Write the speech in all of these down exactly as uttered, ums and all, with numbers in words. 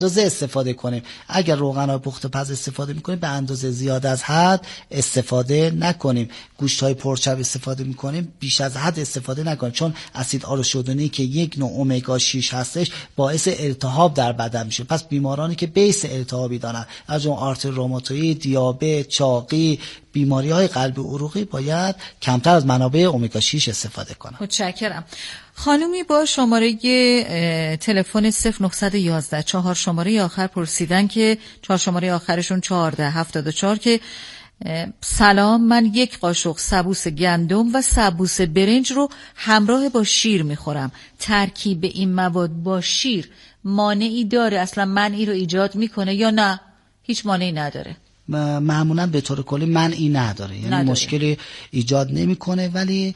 اندازه استفاده کنیم. اگر روغن‌های پخته پز استفاده می‌کنیم به اندازه زیاد از حد استفاده نکنیم. گوشت‌های پرچرب استفاده می‌کنیم بیش از حد استفاده نکنیم، چون اسید آروشودونی که یک نوع امگا شش هستش باعث التهاب در بدن میشه. پس بیمارانی که بیس التهابی دارن، از اون آرتر روماتوئید، دیابت، چاقی، بیماری‌های قلبی عروقی، باید کمتر از منابع امگا شش استفاده کنن. متشکرم. خانومی با شماره تلفن صفر نه یک یک چهار شماره آخر پرسیدن که چهار شماره آخرشون چهارده هفتاد و چهار که سلام، من یک قاشق سبوس گندم و سبوس برنج رو همراه با شیر میخورم. ترکیب این مواد با شیر مانعی داره؟ اصلا منعی رو ایجاد میکنه یا نه هیچ مانعی نداره؟ معمولا به طور کلی منعی نداره، یعنی نداره. مشکلی ایجاد نمیکنه، ولی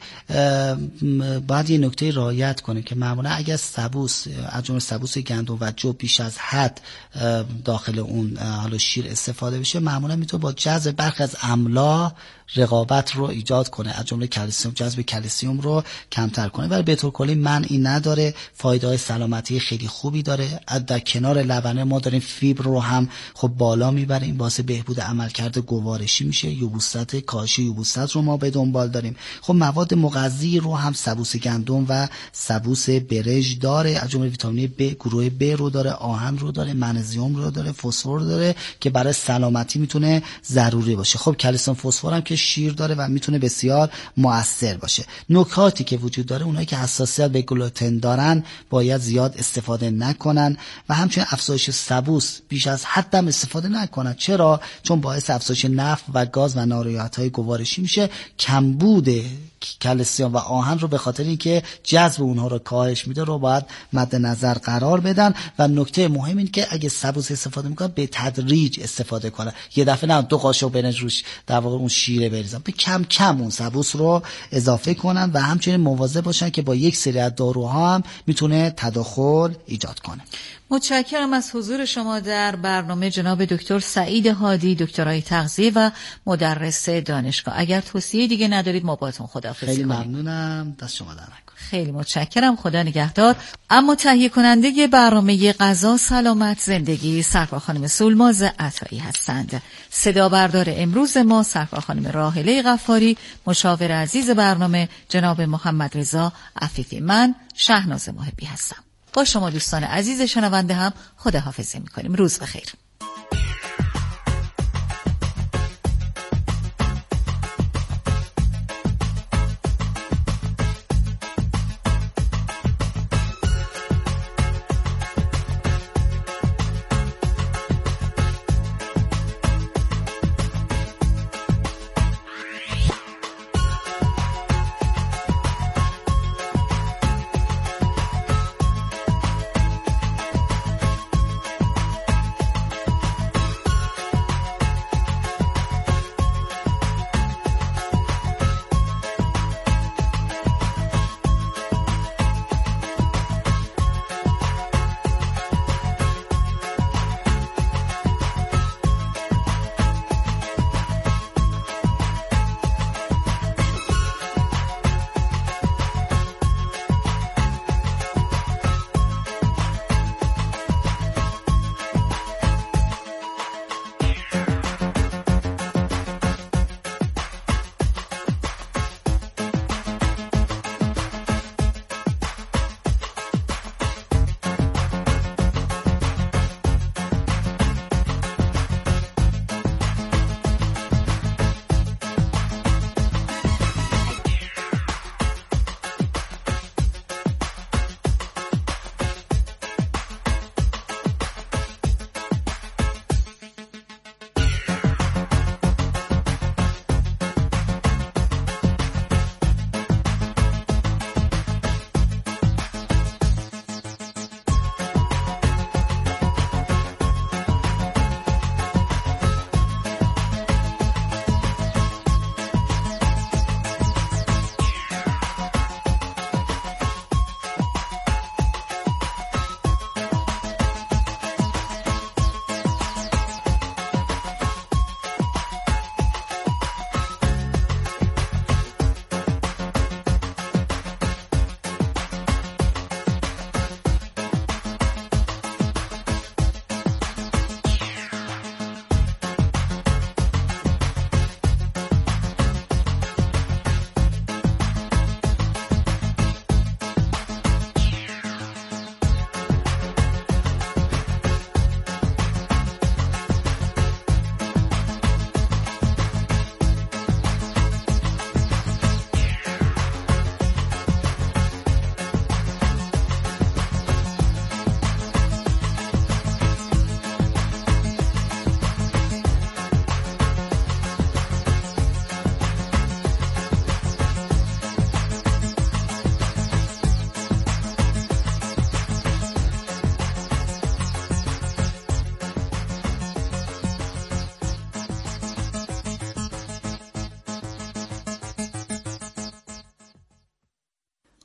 باید یه نکته رعایت کنیم که معمولا اگر سبوس از جمله سبوس گندم و جو بیش از حد داخل اون حالا شیر استفاده بشه، معمولا میتونه با جذب برخی از املاح رقابت رو ایجاد کنه، از جمله کلسیم، جذب کلسیم رو کمتر کنه، ولی به طور کلی منعی نداره. فایده‌های سلامتی خیلی خوبی داره. در کنار لبنه ما داریم فیبر رو هم خب بالا میبریم، واسه بهبود عملکرد گوارشی میشه. یبوست، کاهش یبوست رو ما به دنبال داریم. خب مواد مغذی رو هم سبوس گندم و سبوس برنج داره، از جمله ویتامین ب، گروه ب رو داره، آهن رو داره، منیزیم رو داره، فسفر داره که برای سلامتی میتونه ضروری باشه. خب کلسیم فسفر هم که شیر داره و میتونه بسیار مؤثر باشه. نکاتی که وجود داره، اونایی که حساسیت به گلوتن دارن باید زیاد استفاده نکنن و همچنین افزایش سبوس بیش از حد هم استفاده نکنن. چرا؟ چون باعث افزایش نفت و گاز و نارضایتی‌های گوارشی میشه. کمبود کلسیم و آهن رو به خاطر اینکه جذب اونها رو کاهش میده رو باید مد نظر قرار بدن. و نکته مهم این که اگه سبوس استفاده میکنن به تدریج استفاده کنن، یه دفعه نه دو قاشق برنج روش در واقع اون شیر بریزن، به کم کم اون سبوس رو اضافه کنن و همچنین مواظب باشن که با یک سری از داروها هم میتونه تداخل ایجاد کنه. متشکرم از حضور شما در برنامه جناب دکتر سعید هادی، دکترای تغذیه و مدرس دانشگاه. اگر توصیه دیگه ندارید ما باهاتون خداحافظی خیلی کنیم. ممنونم، دست شما در نکنه. خیلی متشکرم، خدا نگهدار. اما تهیه کننده برنامه غذا سلامت زندگی سرکار خانم سولماز عطایی هستند. صدا بردار امروز ما سرکار خانم راحله غفاری، مشاور عزیز برنامه جناب محمد رضا عفیفی. من شهناز محبی هستم. با شما دوستان عزیز شنونده هم خداحافظی می‌کنیم. روز بخیر.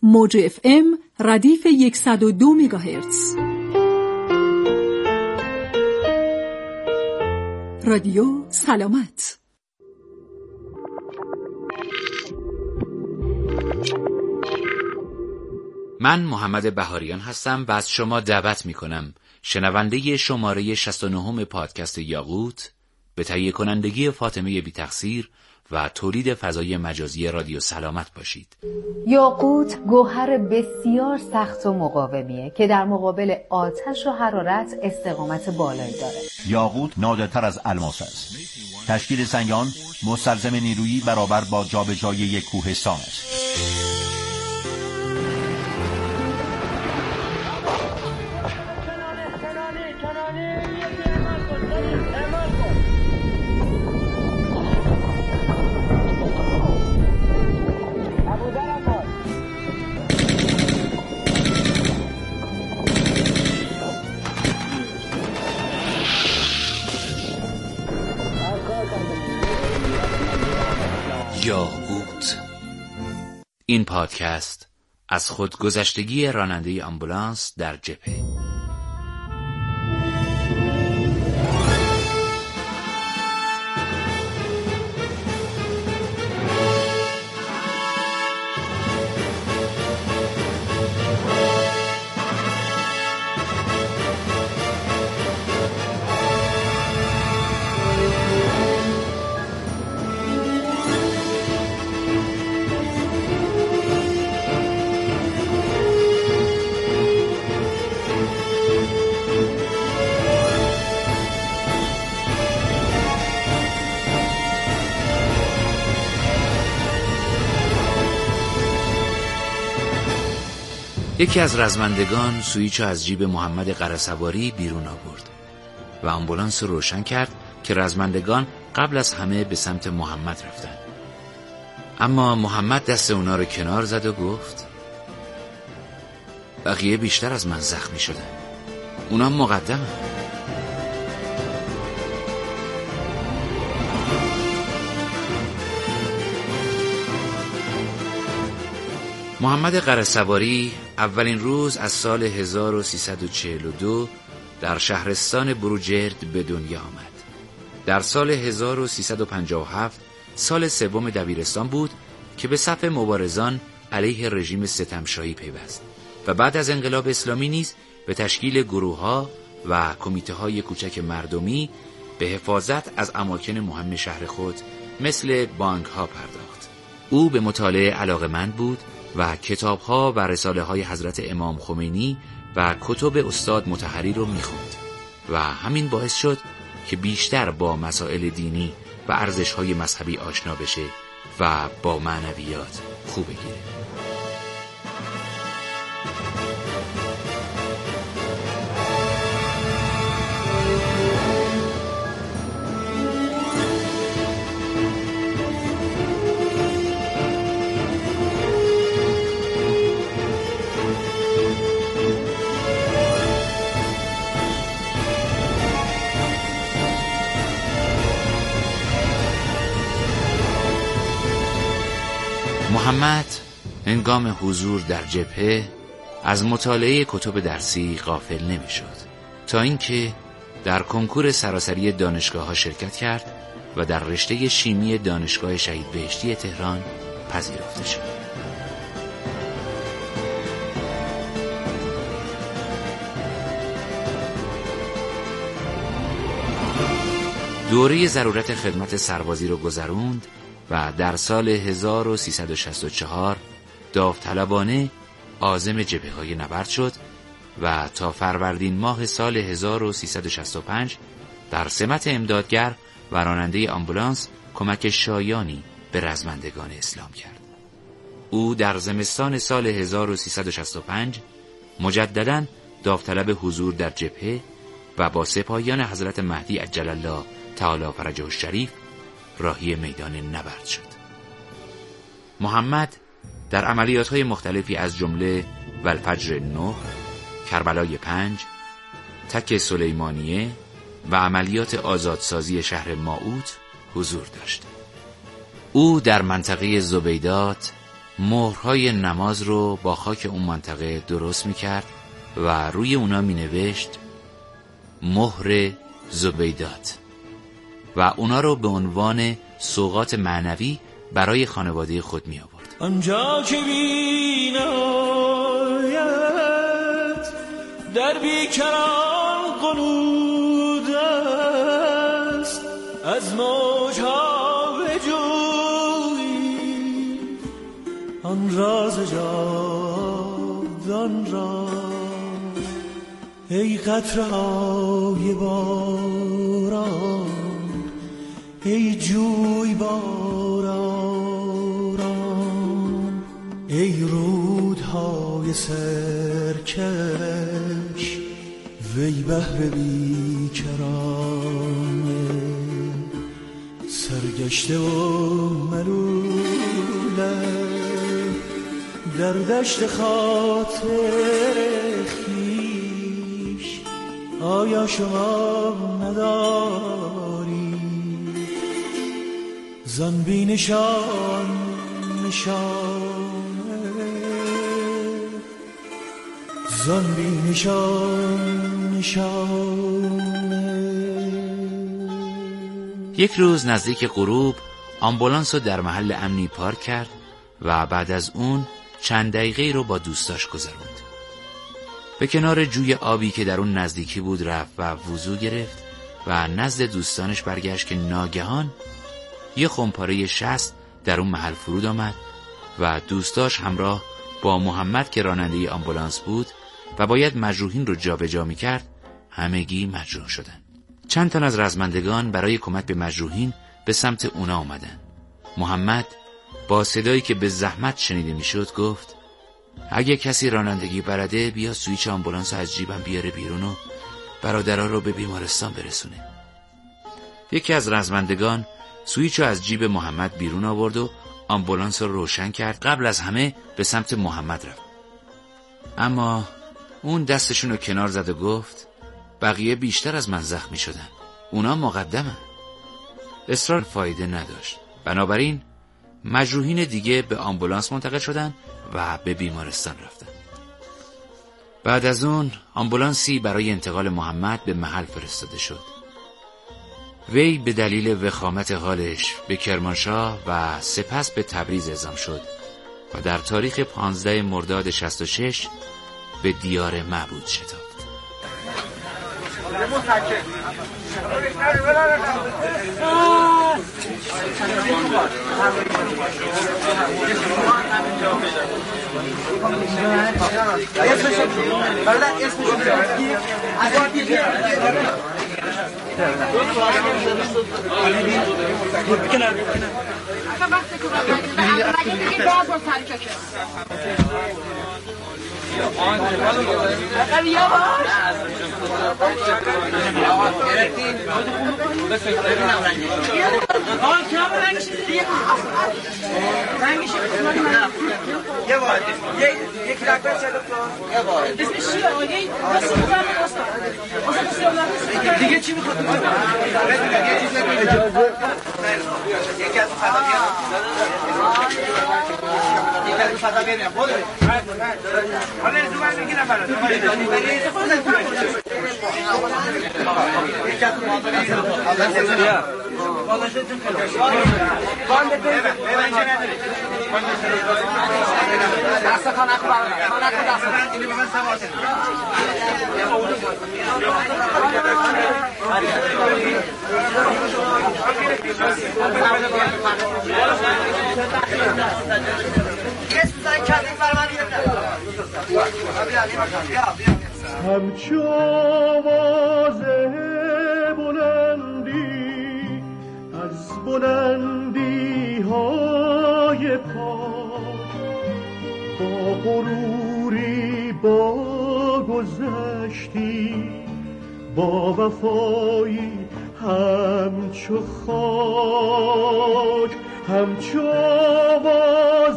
موج اف ام ردیف صد و دو مگاهرتز. رادیو سلامت. من محمد بهاریان هستم و از شما دعوت می کنم شنونده شماره شصت و نه پادکست یاقوت به تهیه کنندگی فاطمه بی تقصیر و تولید فضای مجازی رادیو سلامت باشید. یاقوت گوهر بسیار سخت و مقاومیه که در مقابل آتش و حرارت استقامت بالایی داره. یاقوت نادرتر از الماس است. تشکیل سنگان مستلزم نیرویی برابر با جابجایی یک کوهستان است. یاقوت. این پادکست از خودگذشتگی راننده آمبولانس در جبهه. یکی از رزمندگان سویچو از جیب محمد قره‌سواری بیرون آورد و آمبولانس رو روشن کرد که رزمندگان قبل از همه به سمت محمد رفتن. اما محمد دست اونا رو کنار زد و گفت بقیه بیشتر از من زخمی شدن، اونا مقدمن. محمد قره‌سواری اولین روز از سال هزار و سیصد و چهل و دو در شهرستان بروجرد به دنیا آمد. در سال هزار و سیصد و پنجاه و هفت سال سوم دبیرستان بود که به صف مبارزان علیه رژیم ستمشاهی پیوست و بعد از انقلاب اسلامی نیز به تشکیل گروه‌ها و کمیته‌های کوچک مردمی به حفاظت از اماکن مهم شهر خود مثل بانک‌ها پرداخت. او به مطالعه علاقه‌مند بود و کتاب‌ها و رساله‌های حضرت امام خمینی و کتب استاد مطهری رو می‌خوند و همین باعث شد که بیشتر با مسائل دینی و ارزش‌های مذهبی آشنا بشه و با معنویات خوب بگیره. محمد هنگام حضور در جبهه از مطالعه کتب درسی غافل نمی‌شد تا اینکه در کنکور سراسری دانشگاه‌ها شرکت کرد و در رشته شیمی دانشگاه شهید بهشتی تهران پذیرفته شد. دوره ضرورت خدمت سربازی رو گذروند و در سال هزار و سیصد و شصت و چهار داوطلبانه عازم جبهه‌های نبرد شد و تا فروردین ماه سال هزار و سیصد و شصت و پنج در سمت امدادگر و راننده آمبولانس کمک شایانی به رزمندگان اسلام کرد. او در زمستان سال هزار و سیصد و شصت و پنج مجدداً داوطلب حضور در جبهه و با سپاهیان حضرت مهدی عجل الله تعالی فرجه الشریف راهی میدان نبرد شد. محمد در عملیات‌های مختلفی از جمله والفجر نه، کربلای پنج، تک سلیمانیه و عملیات آزادسازی شهر ماعوت حضور داشت. او در منطقه زبیدات مهرهای نماز رو با خاک اون منطقه درست میکرد و روی اونا مینوشت مهر زبیدات و اونا رو به عنوان سوغات معنوی برای خانواده خود می آورد. آنجا که بینایت در بیکران قنود است، از موجها بجویی آن راز جاودان را. ای قطره‌های باران، ای جوی باران، ای رودهای سرکش، وی بحر بیکران سرگشته و ملوله در دشت خاطر خویش. آیا شما نداری زن بی نشان نشانه، زن بی نشان نشانه؟ یک روز نزدیک غروب آمبولانس رو در محل امنی پارک کرد و بعد از اون چند دقیقه رو با دوستاش گذروند. به کنار جوی آبی که در اون نزدیکی بود رفت و وضو گرفت و نزد دوستانش برگشت که ناگهان یه خمپاره شست در اون محل فرود آمد و دوستاش همراه با محمد که راننده آمبولانس بود و باید مجروحین رو جابجا می‌کرد همگی مجروح شدن. چند تن از رزمندگان برای کمک به مجروحین به سمت اونا آمدن. محمد با صدایی که به زحمت شنیده میشد گفت اگه کسی رانندگی بلده بیا سویچ آمبولانس از جیبم بیاره بیرون و برادرها رو به بیمارستان برسونه. یکی از رزمندگان سویچ رو از جیب محمد بیرون آورد و آمبولانس رو روشن کرد. قبل از همه به سمت محمد رفت، اما اون دستشون رو کنار زد و گفت بقیه بیشتر از من زخمی شدن، اونا مقدمن. اصرار فایده نداشت، بنابراین مجروحین دیگه به آمبولانس منتقل شدن و به بیمارستان رفتن. بعد از اون آمبولانسی برای انتقال محمد به محل فرستاده شد. وی به دلیل وخامت حالش به کرمانشاه و سپس به تبریز اعزام شد و در تاریخ پانزده مرداد شصت و شش به دیار معبود شتافت. دیگه چی میخواد؟ یکی از یکی از فضا بیاریم بوده حالا زمان میگیرم برات یکی از بیا بالاشتون باند ببین ببین چه نداری دست خانه خو خانه خو دست اینو ببین سوار همچو آواز بلندی از بلندی های پاک با غروری با گذشتی با وفایی همچو خاک همچو آواز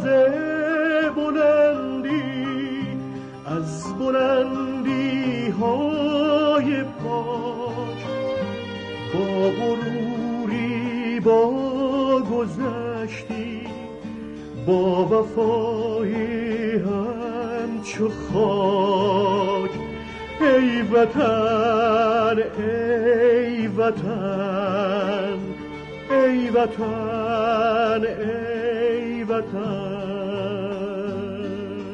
بلندی از بلندی های پاک با غروری با گذشتی با وفایی همچو خاک. ای وطن ای وطن ای وطن ای وطن.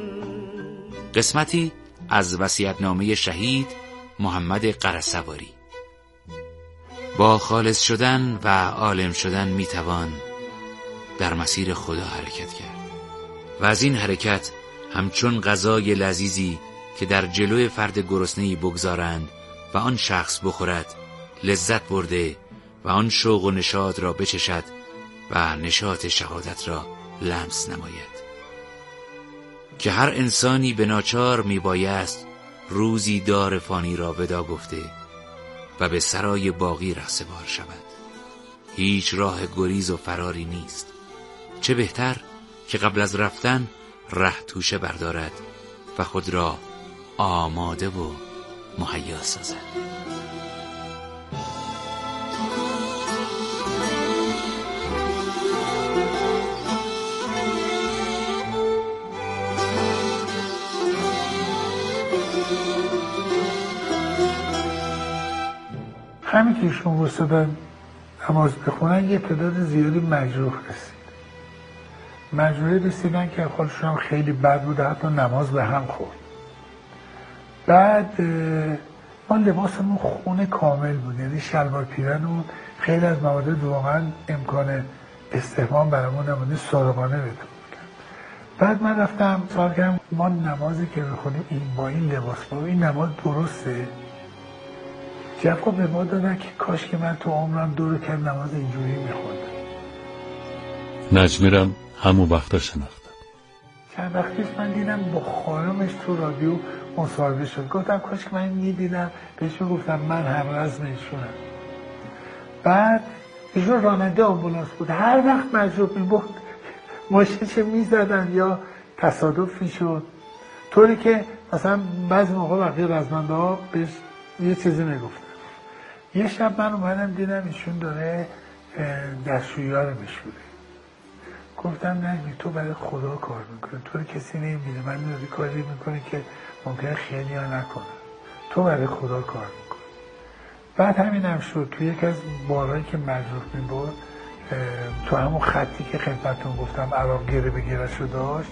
قسمتی از وصیت‌نامه شهید محمد قره‌سواری. با خالص شدن و عالم شدن میتوان در مسیر خدا حرکت کرد و از این حرکت همچون غذای لذیذی که در جلوی فرد گرسنه‌ای بگذارند و آن شخص بخورد لذت برده و آن شوق و نشاط را بچشد و نشاط شهادت را لمس نماید، که هر انسانی به ناچار میبایست روزی دار فانی را ودا گفته و به سرای باقی رهسپار شود. هیچ راه گریز و فراری نیست. چه بهتر که قبل از رفتن ره توشه بردارد و خود را آماده و مهیا سازد. همین که ایشون وستادن نماز بخونن یه تعداد زیادی مجروح رسید. مجروحی رسیدن که خودشون هم خیلی بد بود، حتی نماز به هم خورد. بعد ما لباسمون خونه کامل بود، یعنی شلوار پیرن و خیلی از موارد واقعا امکان استحمام برامون نمونده، ساربانه بدون بودن. بعد من رفتم سوال کردم ما نمازی که بخونیم این با این لباس با این نماز درسته؟ جواب به ما دادن که کاش که من تو عمرم دور کرد نماز اینجوری میخوندم. نجمیرم همون وقتا شناختم. چند وقت پیش من دیدم با خانمش تو رادیو مصاحبه شد، گفتم کاش که من میدیدم، بهش گفتم من هم رزم ایشونم. بعد ایشون راننده آمبولانس بود، هر وقت مجروح میبود ماشین چه میزدن یا تصادف میشد، طوری که مثلا بعضی موقع وقتی رزمنده ها بهش یه چیزی میگفتن. یه شب من اومدم دیدم ایشون داره دستشویی ها رو میشوره. گفتم نجمی تو برای خدا کار میکنه، تو رو کسی نمیبینه، من داری کاری میکنه که ممکنه خیلی ها نکنه، تو برای خدا کار میکنه. بعد همین هم شد. تو یک از بارهایی که مجروح میبرد تو همون خطی که خدمتون گفتم عراق گره به گره‌شو داشت،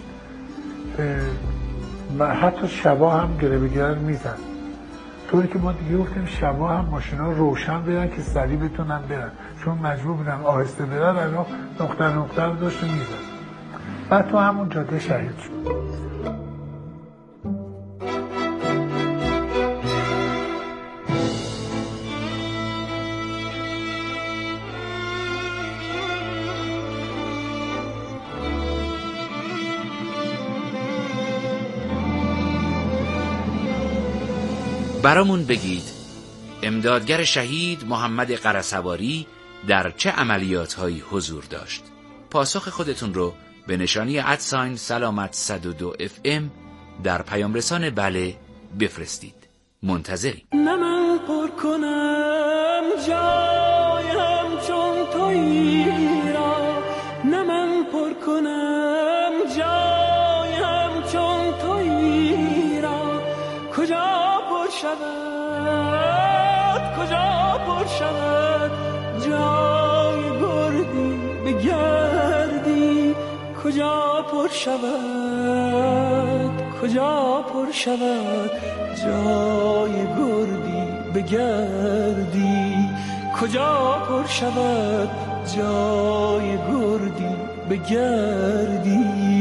حتی شبا هم گره به گره میزن، طوری که ما دیگه گفتیم شبا هم ماشینا روشن برن که سریع بتونن برن، چون مجبور بودن آهسته برن، الان نقطه نقطه رو داشت میزن. بعد تو همون جاده شهید شد. برامون بگید امدادگر شهید محمد قره‌سواری در چه عملیات‌هایی حضور داشت؟ پاسخ خودتون رو به نشانی ادساین سلامت صد و دو اف ام در پیام رسان بله بفرستید. منتظریم. نه من پر کنم جایم چون تویی را، نه من پر کنم جایم چون تویی را، کجا پر شود کجا پر شود جای گردی بگردی، کجا پر شود کجا پر شود جای گردی بگردی، کجا پر شود جای گردی بگردی.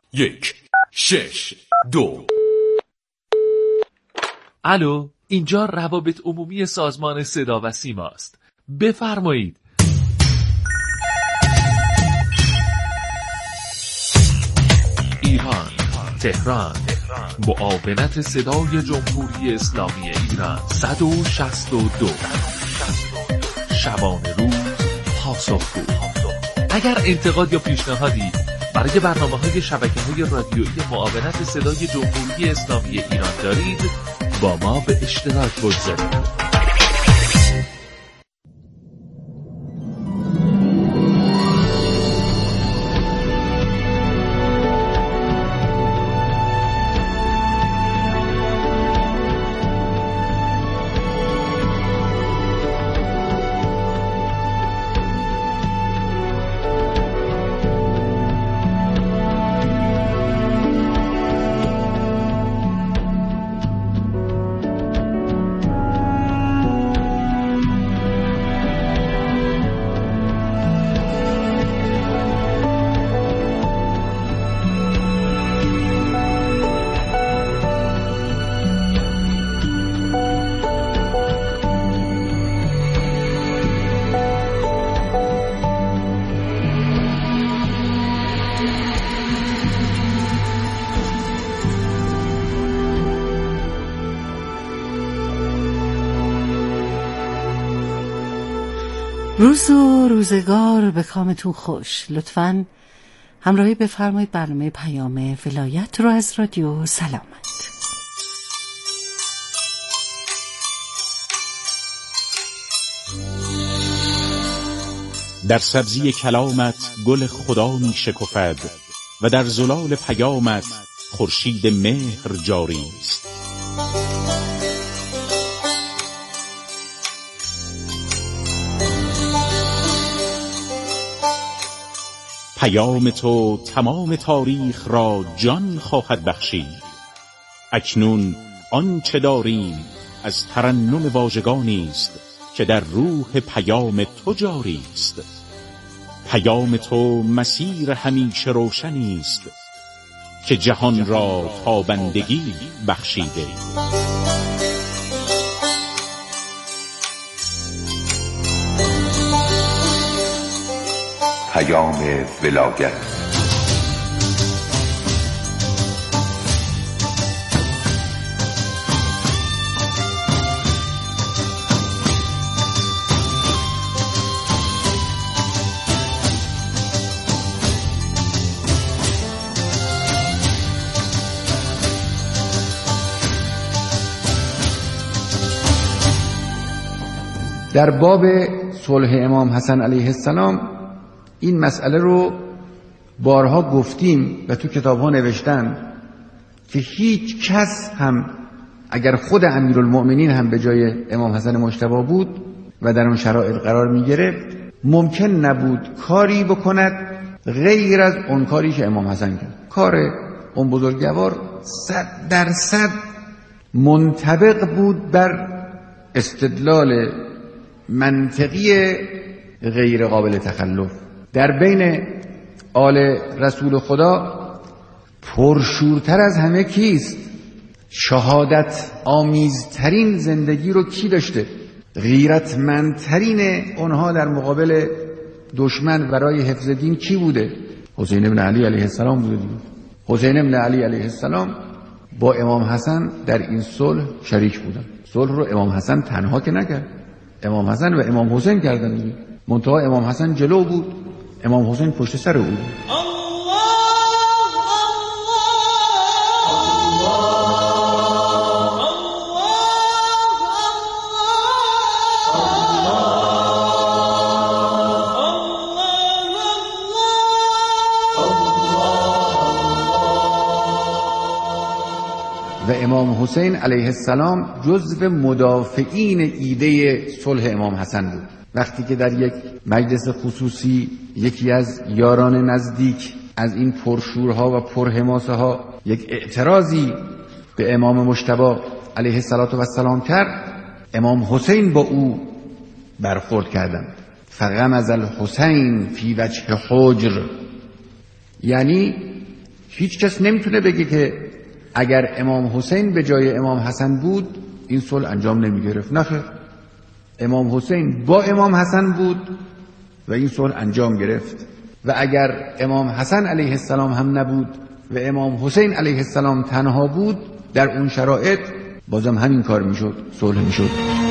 یک شش دو. الو، اینجا روابط عمومی سازمان صدا و سیما است. بفرمایید. ایران، تهران، معاونت صدای جمهوری اسلامی ایران صد و شصت و دو. شبانه روز پاسخگو. اگر انتقاد یا پیشنهادی برای برنامه‌های شبکه‌های رادیویی معاونت صدای جمهوری اسلامی ایران دارید، با ما به اشتراک بگذارید. روز و روزگار به کامتون خوش. لطفاً همراهی بفرمایید برنامه پیام ولایت رو از رادیو سلامت. در سبزی کلامت گل خدا می شکفد و در زلال پیامت خورشید مهر جاری است. پیام تو تمام تاریخ را جان خواهد بخشید. اکنون آنچه داریم از ترنم واژگانی است که در روح پیام تو جاری است. پیام تو مسیر همیشه روشنی است که جهان را تابندگی بخشیده. پیام ولایت. در باب صلح امام حسن علیه السلام این مسئله رو بارها گفتیم و تو کتاب ها نوشتن که هیچ کس هم اگر خود امیرالمؤمنین هم به جای امام حسن مجتبی بود و در اون شرایط قرار می گرفت، ممکن نبود کاری بکند غیر از اون کاری که امام حسن کرد. کار اون بزرگوار صد درصد منطبق بود بر استدلال منطقی غیر قابل تخلف. در بین آل رسول خدا پرشورتر از همه کیست؟ شهادت آمیزترین زندگی رو کی داشته؟ غیرتمندترین اونها در مقابل دشمن برای حفظ دین کی بوده؟ حسین ابن علی علیه السلام بوده دیگه. حسین ابن علی علیه السلام با امام حسن در این صلح شریک بودن. صلح رو امام حسن تنها که نکرد، امام حسن و امام حسین کردن دیگه. منتها امام حسن جلو بود، امام حسین پشت سر او بود. و امام حسین علیه السلام جزو مدافعین ایده صلح امام حسن بود. وقتی که در یک مجلس خصوصی یکی از یاران نزدیک از این پرشورها و پرحماسه ها یک اعتراضی به امام مجتبی علیه السلام کرد، امام حسین با او برخورد کردند. فغمز الحسین فی وجه حجر، یعنی هیچ کس نمیتونه بگه که اگر امام حسین به جای امام حسن بود این صلح انجام نمی گرفت. نه خیر، امام حسین با امام حسن بود و این صلح انجام گرفت و اگر امام حسن علیه السلام هم نبود و امام حسین علیه السلام تنها بود در اون شرایط بازم همین کار میشد، صلح میشد.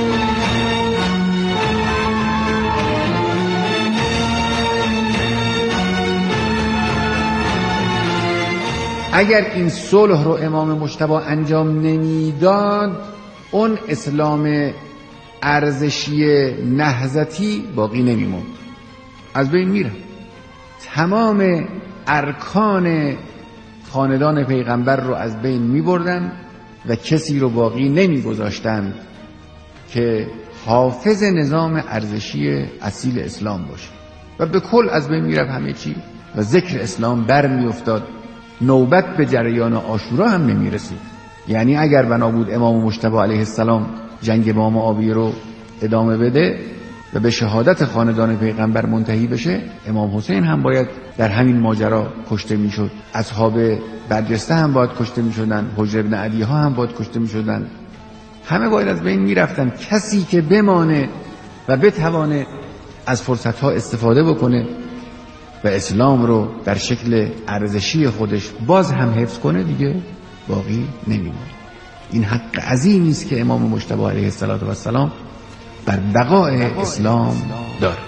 اگر این صلح رو امام مجتبی انجام نمیداد اون اسلام ارزشی نهضتی باقی نمیموند، از بین میره. تمام ارکان خاندان پیغمبر رو از بین میبردن و کسی رو باقی نمیگذاشتند که حافظ نظام ارزشی اصیل اسلام باشه و به کل از بین میرفت همه چی و ذکر اسلام بر میافتاد. نوبت به جریان عاشورا هم نمیرسید. یعنی اگر بنا بود امام مجتبی علیه السلام جنگ بام آبی رو ادامه بده و به شهادت خاندان پیغمبر منتهی بشه، امام حسین هم باید در همین ماجرا کشته میشد، اصحاب برجسته هم باید کشته میشدن، حجر ابن عدی ها هم باید کشته میشدن، همه باید از بین میرفتن. کسی که بمانه و بتوانه از فرصت ها استفاده بکنه و اسلام رو در شکل ارزشی خودش باز هم حفظ کنه دیگه باقی نمیمونه. این حق عظیمی است که امام مجتبی علیه السلام بر بقای اسلام داره.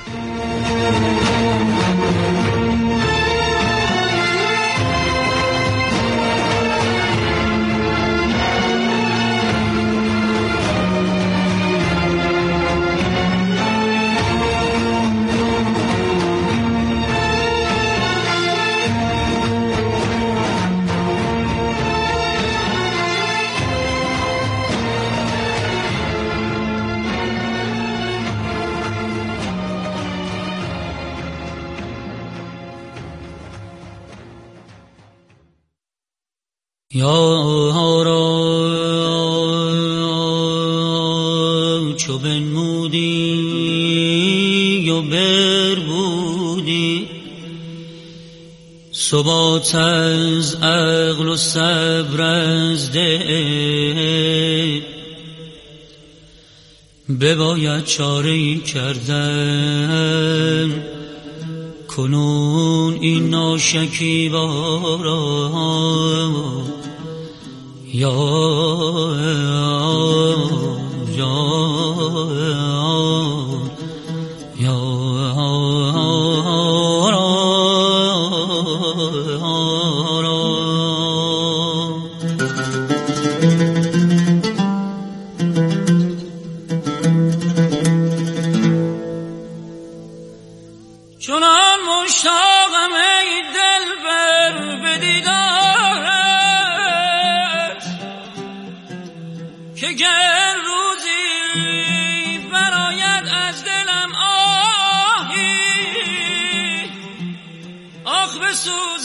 یارا چو بنمودی و بربودی ثبات از عقل و صبر از دل بباید چاره‌ای کردن کنون این ناشکیبا یا یا یا چنان مشتاقم ای دلبر به دیدارت که گر روزی براید از دلم آهی آخ به سوی